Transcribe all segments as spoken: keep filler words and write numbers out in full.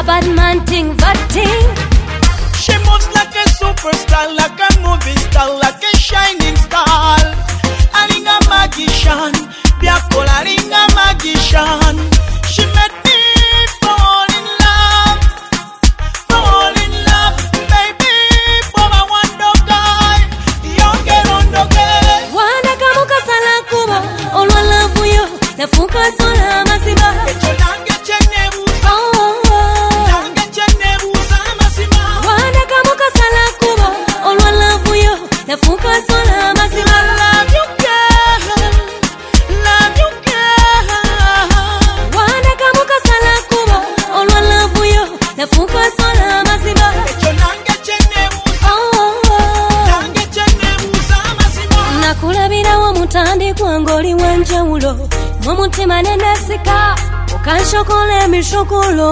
bad man thing, bad thing. She moves like a superstar, like a movie star, like a shining star. Alinga magician, Biakola alinga magician. She made me fall in love, fall in love, baby. For my wonder guy, young on the guy. Wanda kamuka sala kuba, olwa love you, nafuka sola masiba. Echo nange chene busa, nange chene busa masiba. Wanda kamuka sala kuba, olwa love you, nafuka sola masiba. Love you girl, love you girl. Wanda kamuka sala kuba, olwa love you, nafuka sola masiba. Echo nange chene busa, nange chene busa masiba. Nakulabira wo mutandi kwangoli wanjawulo, mu mutima nendasika, okanshokola emishokolo.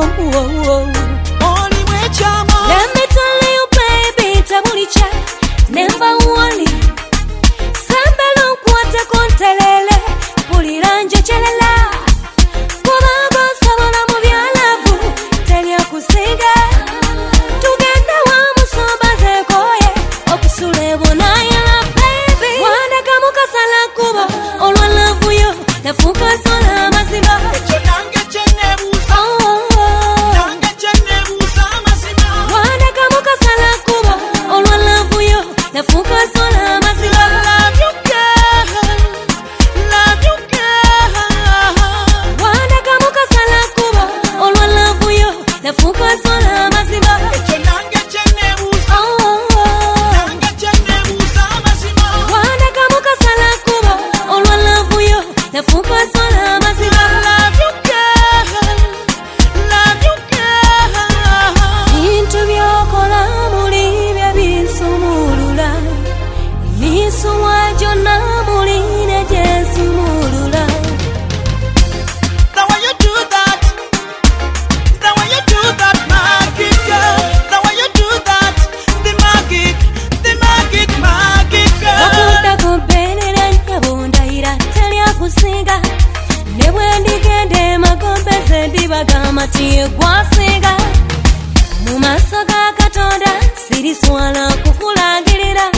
Only way chama. Let me tell you baby, tabulicha, never worry. Sambelo kwate kontelele, puliranje chelela. Kubago sabona mu byalavu, telya kusiga. Tugenda wa musoba zekoye, okusule bonayala baby. Wanda kamuka sala kubo, olwa love you, nafuka sola masiba. Echo nange chene busa, nange chene busa masiba. Wanda kamuka sala kubo, olwa love you, nafuka sola masiba. Love you girl, love you girl. Wanda kamuka sala kubo, olwa love you, nafuka sola masiba. Echo nange chene busa, nange chene busa masiba. Wanda kamuka sala kubo, olwa love you, nafuka sola masiba. Love you girl, love you girl. Bintu byokola muli bya bisumulula, emisuwa gyonna muli ne gyesumulula. The way you do that, the way you do that magic girl, the way you do that, the magic, the magic, magic girl. Bakutako benera nyabo ndayira telya kusinga, ne bwe ndigende magombeze ndibagamba ti gwasinga. Mu maaso ga Katonda siriswala kukulangirira,